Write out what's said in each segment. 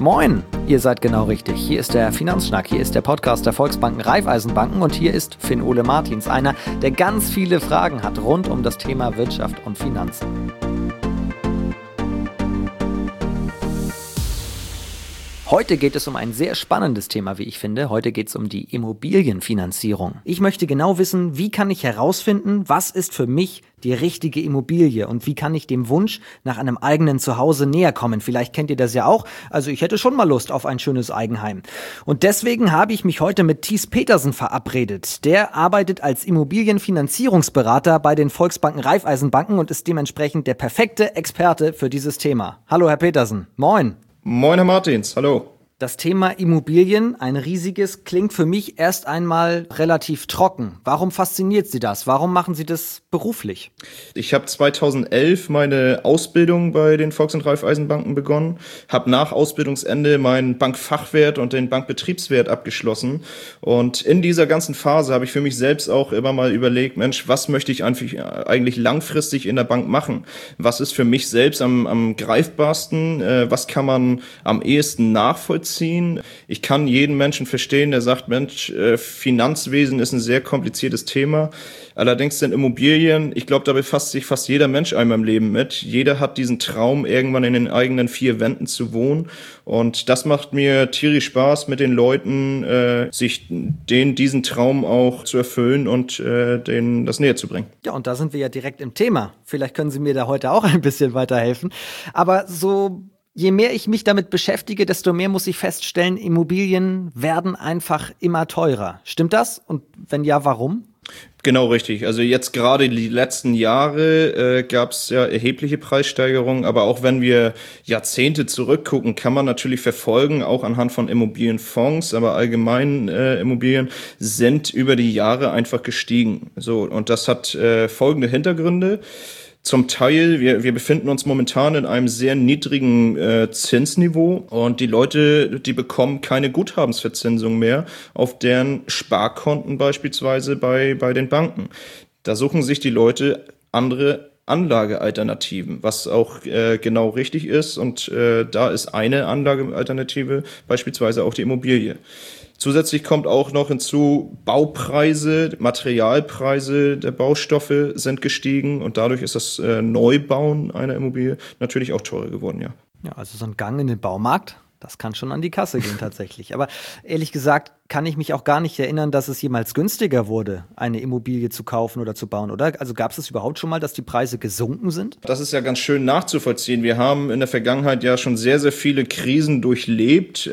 Moin, ihr seid genau richtig. Hier ist der Finanzschnack, hier ist der Podcast der Volksbanken Raiffeisenbanken und hier ist Finn-Ole Martins, einer, der ganz viele Fragen hat rund um das Thema Wirtschaft und Finanzen. Heute geht es um ein sehr spannendes Thema, wie ich finde. Heute geht es um die Immobilienfinanzierung. Ich möchte genau wissen, wie kann ich herausfinden, was ist für mich die richtige Immobilie und wie kann ich dem Wunsch nach einem eigenen Zuhause näher kommen. Vielleicht kennt ihr das ja auch. Also ich hätte schon mal Lust auf ein schönes Eigenheim. Und deswegen habe ich mich heute mit Thies Petersen verabredet. Der arbeitet als Immobilienfinanzierungsberater bei den Volksbanken Raiffeisenbanken und ist dementsprechend der perfekte Experte für dieses Thema. Hallo Herr Petersen, moin. Moin, Herr Martins, hallo. Das Thema Immobilien, ein riesiges, klingt für mich erst einmal relativ trocken. Warum fasziniert Sie das? Warum machen Sie das beruflich? Ich habe 2011 meine Ausbildung bei den Volks- und Raiffeisenbanken begonnen, habe nach Ausbildungsende meinen Bankfachwert und den Bankbetriebswert abgeschlossen. Und in dieser ganzen Phase habe ich für mich selbst auch immer mal überlegt, Mensch, was möchte ich eigentlich langfristig in der Bank machen? Was ist für mich selbst am greifbarsten? Was kann man am ehesten nachvollziehen? Ich kann jeden Menschen verstehen, der sagt, Mensch, Finanzwesen ist ein sehr kompliziertes Thema. Allerdings sind Immobilien, ich glaube, da befasst sich fast jeder Mensch einmal im Leben mit. Jeder hat diesen Traum, irgendwann in den eigenen vier Wänden zu wohnen. Und das macht mir tierisch Spaß, mit den Leuten diesen Traum auch zu erfüllen und denen das näher zu bringen. Ja, und da sind wir ja direkt im Thema. Vielleicht können Sie mir da heute auch ein bisschen weiterhelfen. Aber je mehr ich mich damit beschäftige, desto mehr muss ich feststellen, Immobilien werden einfach immer teurer. Stimmt das? Und wenn ja, warum? Genau richtig. Also jetzt gerade die letzten Jahre gab es ja erhebliche Preissteigerungen, aber auch wenn wir Jahrzehnte zurückgucken, kann man natürlich verfolgen, auch anhand von Immobilienfonds, aber allgemein Immobilien sind über die Jahre einfach gestiegen. So, und das hat folgende Hintergründe. Zum Teil, wir befinden uns momentan in einem sehr niedrigen Zinsniveau und die Leute, die bekommen keine Guthabensverzinsung mehr auf deren Sparkonten beispielsweise bei den Banken. Da suchen sich die Leute andere Anlagealternativen, was auch genau richtig ist und da ist eine Anlagealternative beispielsweise auch die Immobilie. Zusätzlich kommt auch noch hinzu, Baupreise, Materialpreise der Baustoffe sind gestiegen und dadurch ist das Neubauen einer Immobilie natürlich auch teurer geworden, ja. Ja, also so ein Gang in den Baumarkt, das kann schon an die Kasse gehen tatsächlich. Aber ehrlich gesagt kann ich mich auch gar nicht erinnern, dass es jemals günstiger wurde, eine Immobilie zu kaufen oder zu bauen, oder? Also gab es überhaupt schon mal, dass die Preise gesunken sind? Das ist ja ganz schön nachzuvollziehen. Wir haben in der Vergangenheit ja schon sehr, sehr viele Krisen durchlebt.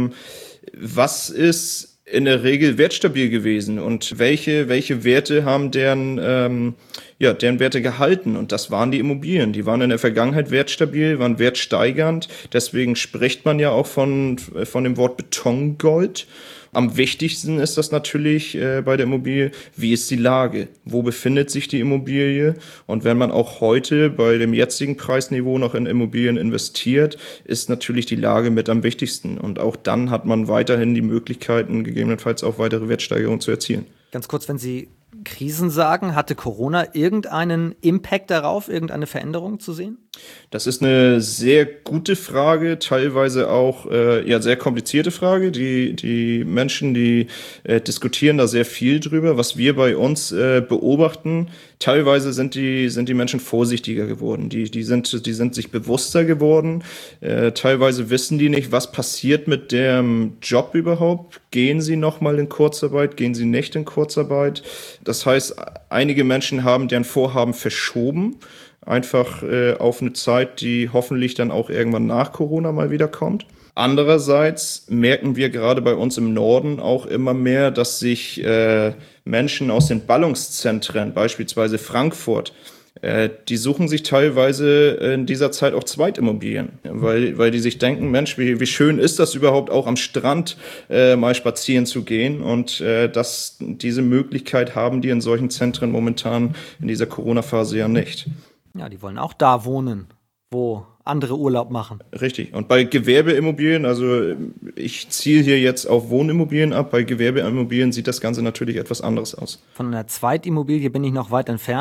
Was ist in der Regel wertstabil gewesen und welche Werte haben deren Werte gehalten? Und das waren die Immobilien. Die waren in der Vergangenheit wertstabil, waren wertsteigernd. Deswegen spricht man ja auch von dem Wort Betongold. Am wichtigsten ist das natürlich bei der Immobilie, wie ist die Lage? Wo befindet sich die Immobilie? Und wenn man auch heute bei dem jetzigen Preisniveau noch in Immobilien investiert, ist natürlich die Lage mit am wichtigsten. Und auch dann hat man weiterhin die Möglichkeiten, gegebenenfalls auch weitere Wertsteigerungen zu erzielen. Ganz kurz, wenn Sie Krisen sagen, hatte Corona irgendeinen Impact darauf, irgendeine Veränderung zu sehen? Das ist eine sehr gute Frage, teilweise auch sehr komplizierte Frage. Die Menschen, die diskutieren da sehr viel drüber. Was wir bei uns beobachten, teilweise sind die Menschen vorsichtiger geworden. Die sind sich bewusster geworden. Teilweise wissen die nicht, was passiert mit dem Job überhaupt. Gehen sie nochmal in Kurzarbeit? Gehen sie nicht in Kurzarbeit? Das heißt, einige Menschen haben deren Vorhaben verschoben. Einfach auf eine Zeit, die hoffentlich dann auch irgendwann nach Corona mal wieder kommt. Andererseits merken wir gerade bei uns im Norden auch immer mehr, dass sich Menschen aus den Ballungszentren, beispielsweise Frankfurt, die suchen sich teilweise in dieser Zeit auch Zweitimmobilien, weil die sich denken, Mensch, wie schön ist das überhaupt auch am Strand mal spazieren zu gehen und diese Möglichkeit haben die in solchen Zentren momentan in dieser Corona-Phase ja nicht. Ja, die wollen auch da wohnen, wo andere Urlaub machen. Richtig. Und bei Gewerbeimmobilien, also ich ziele hier jetzt auf Wohnimmobilien ab, bei Gewerbeimmobilien sieht das Ganze natürlich etwas anderes aus. Von einer Zweitimmobilie bin ich noch weit entfernt.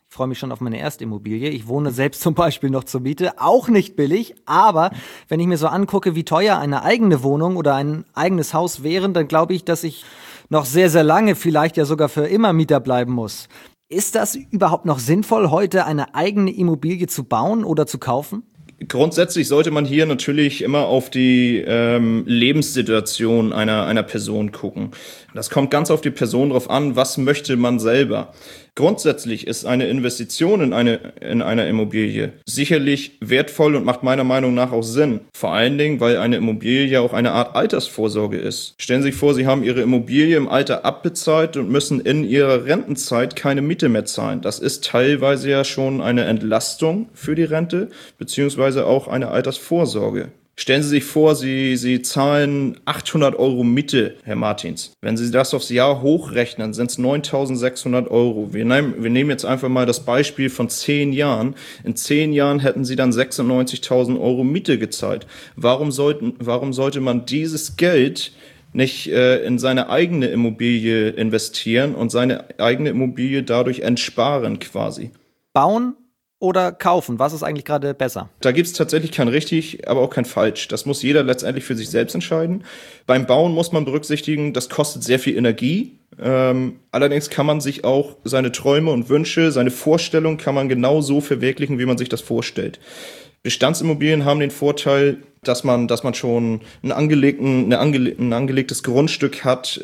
Ich freue mich schon auf meine erste Immobilie. Ich wohne selbst zum Beispiel noch zur Miete, auch nicht billig. Aber wenn ich mir so angucke, wie teuer eine eigene Wohnung oder ein eigenes Haus wären, dann glaube ich, dass ich noch sehr, sehr lange, vielleicht ja sogar für immer Mieter bleiben muss. Ist das überhaupt noch sinnvoll, heute eine eigene Immobilie zu bauen oder zu kaufen? Grundsätzlich sollte man hier natürlich immer auf die Lebenssituation einer Person gucken. Das kommt ganz auf die Person drauf an, was möchte man selber. Grundsätzlich ist eine Investition in einer Immobilie sicherlich wertvoll und macht meiner Meinung nach auch Sinn. Vor allen Dingen, weil eine Immobilie auch eine Art Altersvorsorge ist. Stellen Sie sich vor, Sie haben Ihre Immobilie im Alter abbezahlt und müssen in Ihrer Rentenzeit keine Miete mehr zahlen. Das ist teilweise ja schon eine Entlastung für die Rente, beziehungsweise auch eine Altersvorsorge. Stellen Sie sich vor, Sie zahlen 800 Euro Miete, Herr Martins. Wenn Sie das aufs Jahr hochrechnen, sind es 9.600 Euro. Wir nehmen jetzt einfach mal das Beispiel von 10 Jahren. In 10 Jahren hätten Sie dann 96.000 Euro Miete gezahlt. Warum sollte man dieses Geld nicht in seine eigene Immobilie investieren und seine eigene Immobilie dadurch entsparen quasi? Bauen oder kaufen? Was ist eigentlich gerade besser? Da gibt es tatsächlich kein richtig, aber auch kein falsch. Das muss jeder letztendlich für sich selbst entscheiden. Beim Bauen muss man berücksichtigen, das kostet sehr viel Energie. Allerdings kann man sich auch seine Träume und Wünsche, seine Vorstellung kann man genau so verwirklichen, wie man sich das vorstellt. Bestandsimmobilien haben den Vorteil, dass man schon ein angelegtes Grundstück hat.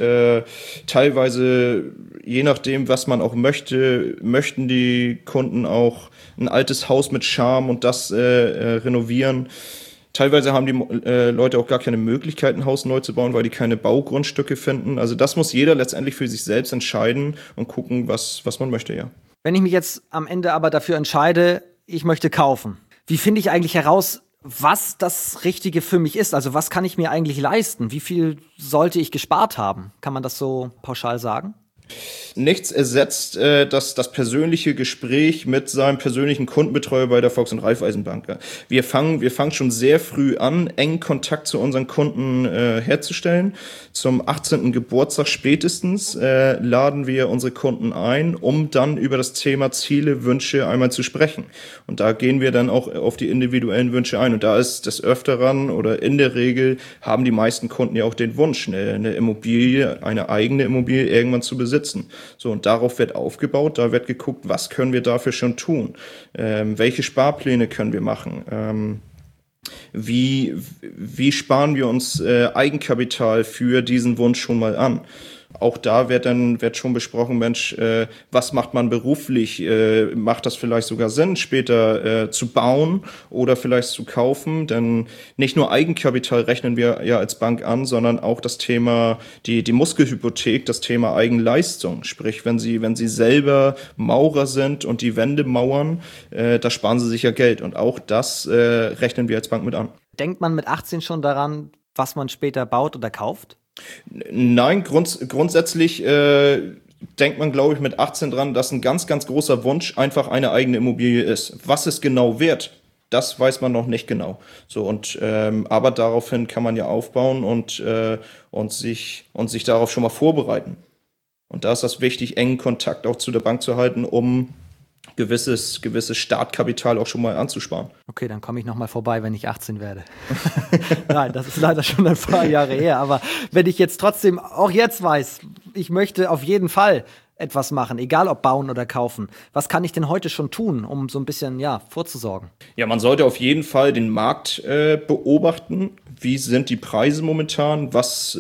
Teilweise, je nachdem, was man auch möchte, möchten die Kunden auch ein altes Haus mit Charme und das renovieren. Teilweise haben die Leute auch gar keine Möglichkeit, ein Haus neu zu bauen, weil die keine Baugrundstücke finden. Also das muss jeder letztendlich für sich selbst entscheiden und gucken, was man möchte, ja. Wenn ich mich jetzt am Ende aber dafür entscheide, ich möchte kaufen, wie finde ich eigentlich heraus, was das Richtige für mich ist? Also was kann ich mir eigentlich leisten? Wie viel sollte ich gespart haben? Kann man das so pauschal sagen? Nichts ersetzt das persönliche Gespräch mit seinem persönlichen Kundenbetreuer bei der Volks- und Raiffeisenbank. Wir fangen schon sehr früh an, engen Kontakt zu unseren Kunden herzustellen. Zum 18. Geburtstag spätestens laden wir unsere Kunden ein, um dann über das Thema Ziele, Wünsche einmal zu sprechen. Und da gehen wir dann auch auf die individuellen Wünsche ein. Und da ist des Öfteren oder in der Regel haben die meisten Kunden ja auch den Wunsch, eine Immobilie, eine eigene Immobilie irgendwann zu besitzen. So, und darauf wird aufgebaut, da wird geguckt, was können wir dafür schon tun? Welche Sparpläne können wir machen? Wie sparen wir uns Eigenkapital für diesen Wunsch schon mal an? Auch da wird schon besprochen, Mensch, was macht man beruflich? Macht das vielleicht sogar Sinn, später zu bauen oder vielleicht zu kaufen? Denn nicht nur Eigenkapital rechnen wir ja als Bank an, sondern auch das Thema, die Muskelhypothek, das Thema Eigenleistung. Sprich, wenn Sie selber Maurer sind und die Wände mauern, da sparen Sie sich ja Geld. Und auch das rechnen wir als Bank mit an. Denkt man mit 18 schon daran, was man später baut oder kauft? Nein, grundsätzlich denkt man, glaube ich, mit 18 dran, dass ein ganz, ganz großer Wunsch einfach eine eigene Immobilie ist. Was es genau wird, das weiß man noch nicht genau. So und aber daraufhin kann man ja aufbauen und sich darauf schon mal vorbereiten. Und da ist das wichtig, engen Kontakt auch zu der Bank zu halten, um gewisses Startkapital auch schon mal anzusparen. Okay, dann komme ich nochmal vorbei, wenn ich 18 werde. Nein, das ist leider schon ein paar Jahre her. Aber wenn ich jetzt trotzdem auch jetzt weiß, ich möchte auf jeden Fall etwas machen, egal ob bauen oder kaufen. Was kann ich denn heute schon tun, um so ein bisschen vorzusorgen? Ja, man sollte auf jeden Fall den Markt beobachten. Wie sind die Preise momentan?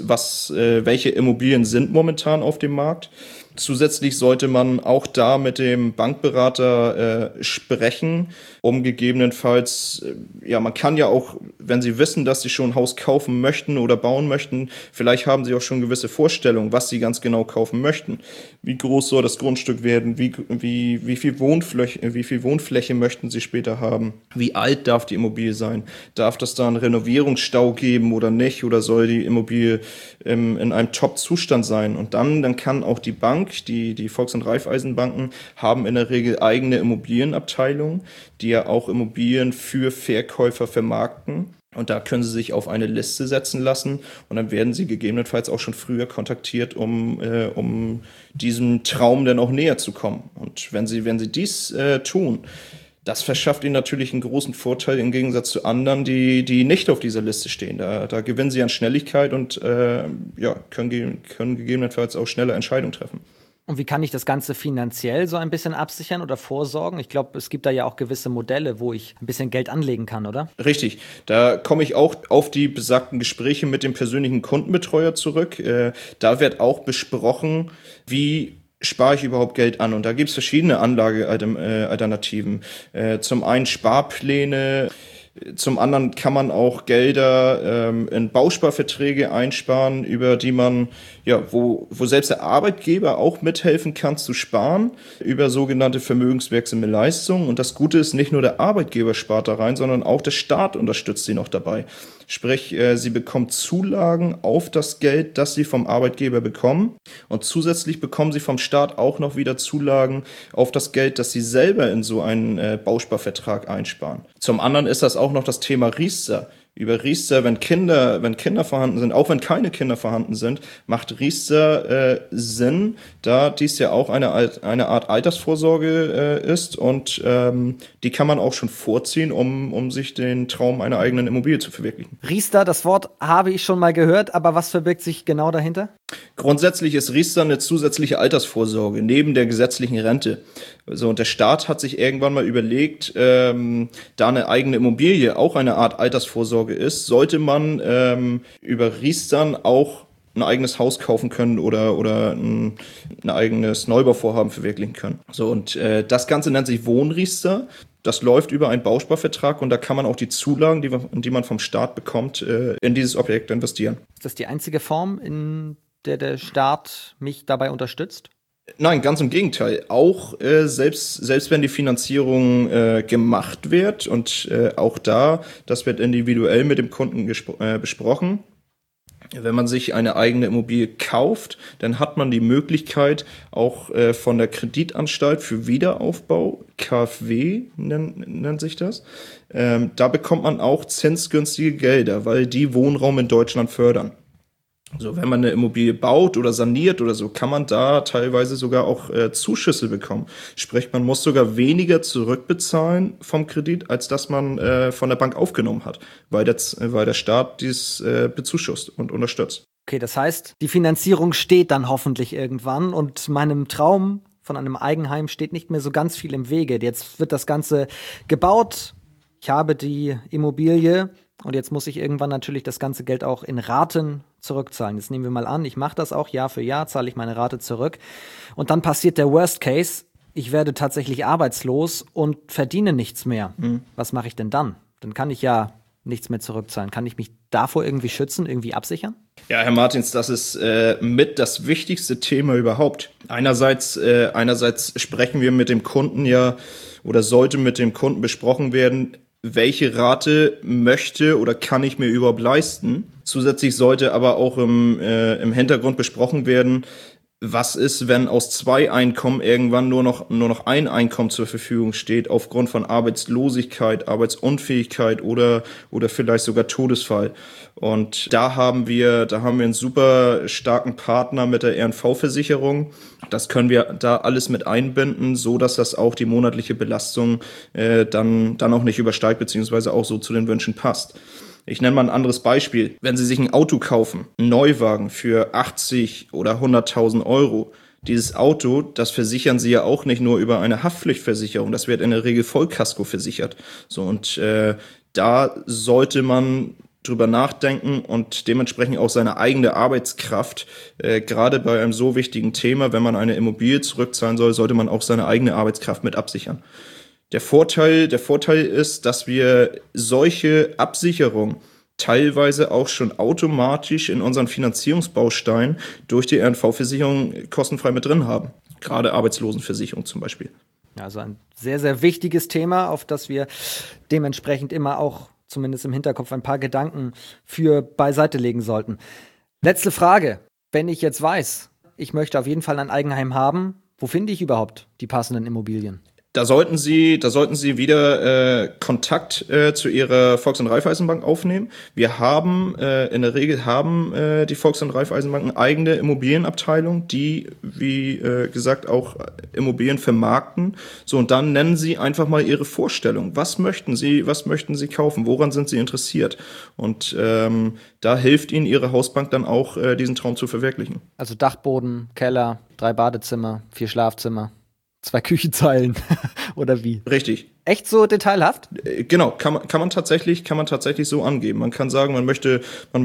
Welche Immobilien sind momentan auf dem Markt? Zusätzlich sollte man auch da mit dem Bankberater sprechen, um gegebenenfalls, man kann ja auch, wenn Sie wissen, dass Sie schon ein Haus kaufen möchten oder bauen möchten, vielleicht haben Sie auch schon gewisse Vorstellungen, was Sie ganz genau kaufen möchten. Wie groß soll das Grundstück werden? Wie viel Wohnfläche möchten Sie später haben? Wie alt darf die Immobilie sein? Darf das da einen Renovierungsstau geben oder nicht? Oder soll die Immobilie in einem Top-Zustand sein? Und dann kann auch die Bank, die Volks- und Raiffeisenbanken haben in der Regel eigene Immobilienabteilungen, die ja auch Immobilien für Verkäufer vermarkten. Und da können Sie sich auf eine Liste setzen lassen und dann werden Sie gegebenenfalls auch schon früher kontaktiert, um diesem Traum dann auch näher zu kommen. Und wenn Sie dies tun, das verschafft Ihnen natürlich einen großen Vorteil im Gegensatz zu anderen, die nicht auf dieser Liste stehen. Da gewinnen Sie an Schnelligkeit und können gegebenenfalls auch schnelle Entscheidungen treffen. Und wie kann ich das Ganze finanziell so ein bisschen absichern oder vorsorgen? Ich glaube, es gibt da ja auch gewisse Modelle, wo ich ein bisschen Geld anlegen kann, oder? Richtig, da komme ich auch auf die besagten Gespräche mit dem persönlichen Kundenbetreuer zurück. Da wird auch besprochen, wie spare ich überhaupt Geld an. Und da gibt es verschiedene Anlagealternativen. Zum einen Sparpläne. Zum anderen kann man auch Gelder in Bausparverträge einsparen, über die man, wo selbst der Arbeitgeber auch mithelfen kann zu sparen, über sogenannte vermögenswirksame Leistungen. Und das Gute ist, nicht nur der Arbeitgeber spart da rein, sondern auch der Staat unterstützt sie noch dabei. Sprich, sie bekommen Zulagen auf das Geld, das sie vom Arbeitgeber bekommen. Und zusätzlich bekommen sie vom Staat auch noch wieder Zulagen auf das Geld, das sie selber in so einen Bausparvertrag einsparen. Zum anderen ist das auch noch das Thema Riester. Über Riester, wenn Kinder vorhanden sind, auch wenn keine Kinder vorhanden sind, macht Riester Sinn, da dies ja auch eine Art Altersvorsorge ist und die kann man auch schon vorziehen, um sich den Traum einer eigenen Immobilie zu verwirklichen. Riester, das Wort habe ich schon mal gehört, aber was verbirgt sich genau dahinter? Grundsätzlich ist Riester eine zusätzliche Altersvorsorge neben der gesetzlichen Rente. Also, und der Staat hat sich irgendwann mal überlegt, da eine eigene Immobilie auch eine Art Altersvorsorge ist, sollte man über Riestern auch ein eigenes Haus kaufen können oder ein eigenes Neubauvorhaben verwirklichen können. So, und das Ganze nennt sich Wohnriester. Das läuft über einen Bausparvertrag und da kann man auch die Zulagen, die man vom Staat bekommt, in dieses Objekt investieren. Ist das die einzige Form, in der Staat mich dabei unterstützt? Nein, ganz im Gegenteil. Auch selbst wenn die Finanzierung gemacht wird und auch das wird individuell mit dem Kunden besprochen. Wenn man sich eine eigene Immobilie kauft, dann hat man die Möglichkeit, auch von der Kreditanstalt für Wiederaufbau, KfW nennt sich das, da bekommt man auch zinsgünstige Gelder, weil die Wohnraum in Deutschland fördern. So, wenn man eine Immobilie baut oder saniert oder so, kann man da teilweise sogar auch Zuschüsse bekommen. Sprich, man muss sogar weniger zurückbezahlen vom Kredit, als dass man von der Bank aufgenommen hat, weil der Staat dies bezuschusst und unterstützt. Okay, das heißt, die Finanzierung steht dann hoffentlich irgendwann und meinem Traum von einem Eigenheim steht nicht mehr so ganz viel im Wege. Jetzt wird das Ganze gebaut, ich habe die Immobilie und jetzt muss ich irgendwann natürlich das ganze Geld auch in Raten zurückzahlen. Jetzt nehmen wir mal an, ich mache das auch Jahr für Jahr, zahle ich meine Rate zurück. Und dann passiert der Worst Case, ich werde tatsächlich arbeitslos und verdiene nichts mehr. Was mache ich denn dann? Dann kann ich ja nichts mehr zurückzahlen. Kann ich mich davor irgendwie schützen, irgendwie absichern? Ja, Herr Martins, das ist mit das wichtigste Thema überhaupt. Einerseits sprechen wir mit dem Kunden oder sollte mit dem Kunden besprochen werden, welche Rate möchte oder kann ich mir überhaupt leisten. Zusätzlich sollte aber auch im Hintergrund besprochen werden, was ist, wenn aus 2 Einkommen irgendwann nur noch ein Einkommen zur Verfügung steht, aufgrund von Arbeitslosigkeit, Arbeitsunfähigkeit oder vielleicht sogar Todesfall. Und da haben wir einen super starken Partner mit der RNV-Versicherung. Das können wir da alles mit einbinden, so dass das auch die monatliche Belastung dann auch nicht übersteigt, beziehungsweise auch so zu den Wünschen passt. Ich nenne mal ein anderes Beispiel. Wenn Sie sich ein Auto kaufen, einen Neuwagen für 80 oder 100.000 Euro, dieses Auto, das versichern Sie ja auch nicht nur über eine Haftpflichtversicherung, das wird in der Regel Vollkasko versichert. So, und da sollte man drüber nachdenken und dementsprechend auch seine eigene Arbeitskraft, gerade bei einem so wichtigen Thema, wenn man eine Immobilie zurückzahlen soll, sollte man auch seine eigene Arbeitskraft mit absichern. Der Vorteil ist, dass wir solche Absicherung teilweise auch schon automatisch in unseren Finanzierungsbausteinen durch die RNV-Versicherung kostenfrei mit drin haben. Gerade Arbeitslosenversicherung zum Beispiel. Also ein sehr, sehr wichtiges Thema, auf das wir dementsprechend immer auch zumindest im Hinterkopf ein paar Gedanken für beiseite legen sollten. Letzte Frage. Wenn ich jetzt weiß, ich möchte auf jeden Fall ein Eigenheim haben, wo finde ich überhaupt die passenden Immobilien? Da sollten Sie wieder Kontakt zu Ihrer Volks- und Raiffeisenbank aufnehmen. Wir haben in der Regel die Volks- und Raiffeisenbanken eigene Immobilienabteilung, die wie gesagt auch Immobilien vermarkten. So, und dann nennen Sie einfach mal Ihre Vorstellung. Was möchten Sie kaufen? Woran sind Sie interessiert? Und da hilft Ihnen Ihre Hausbank dann auch, diesen Traum zu verwirklichen. Also Dachboden, Keller, 3 Badezimmer, 4 Schlafzimmer, 2 Küchenzeilen oder wie? Richtig. Echt so detailhaft? Genau, kann man tatsächlich so angeben. Man kann sagen, man möchte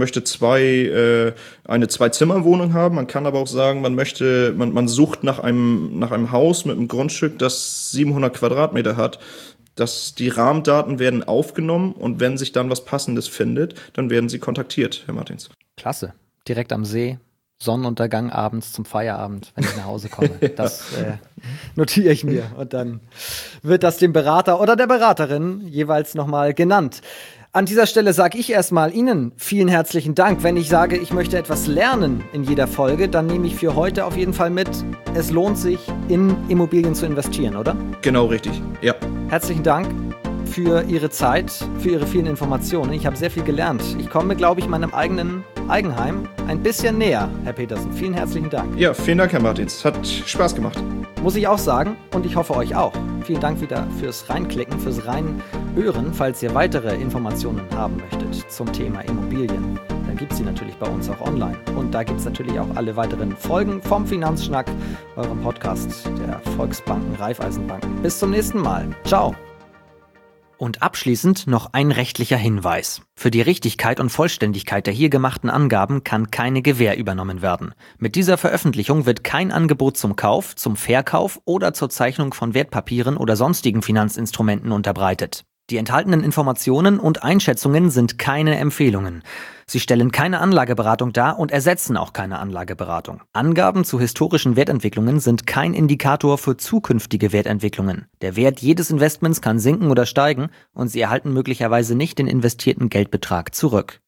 eine 2-Zimmer-Wohnung haben. Man kann aber auch sagen, man sucht nach einem Haus mit einem Grundstück, das 700 Quadratmeter hat. Die Rahmendaten werden aufgenommen und wenn sich dann was Passendes findet, dann werden Sie kontaktiert, Herr Martins. Klasse. Direkt am See. Sonnenuntergang abends zum Feierabend, wenn ich nach Hause komme. Das notiere ich mir. Und dann wird das dem Berater oder der Beraterin jeweils nochmal genannt. An dieser Stelle sage ich erstmal Ihnen vielen herzlichen Dank. Wenn ich sage, ich möchte etwas lernen in jeder Folge, dann nehme ich für heute auf jeden Fall mit, es lohnt sich, in Immobilien zu investieren, oder? Genau, richtig. Ja. Herzlichen Dank für Ihre Zeit, für Ihre vielen Informationen. Ich habe sehr viel gelernt. Ich komme, glaube ich, meinem eigenen Eigenheim ein bisschen näher, Herr Petersen. Vielen herzlichen Dank. Ja, vielen Dank, Herr Martins. Hat Spaß gemacht. Muss ich auch sagen und ich hoffe euch auch. Vielen Dank wieder fürs Reinklicken, fürs Reinhören. Falls ihr weitere Informationen haben möchtet zum Thema Immobilien, dann gibt es sie natürlich bei uns auch online. Und da gibt es natürlich auch alle weiteren Folgen vom Finanzschnack, eurem Podcast der Volksbanken, Raiffeisenbanken. Bis zum nächsten Mal. Ciao. Und abschließend noch ein rechtlicher Hinweis. Für die Richtigkeit und Vollständigkeit der hier gemachten Angaben kann keine Gewähr übernommen werden. Mit dieser Veröffentlichung wird kein Angebot zum Kauf, zum Verkauf oder zur Zeichnung von Wertpapieren oder sonstigen Finanzinstrumenten unterbreitet. Die enthaltenen Informationen und Einschätzungen sind keine Empfehlungen. Sie stellen keine Anlageberatung dar und ersetzen auch keine Anlageberatung. Angaben zu historischen Wertentwicklungen sind kein Indikator für zukünftige Wertentwicklungen. Der Wert jedes Investments kann sinken oder steigen und Sie erhalten möglicherweise nicht den investierten Geldbetrag zurück.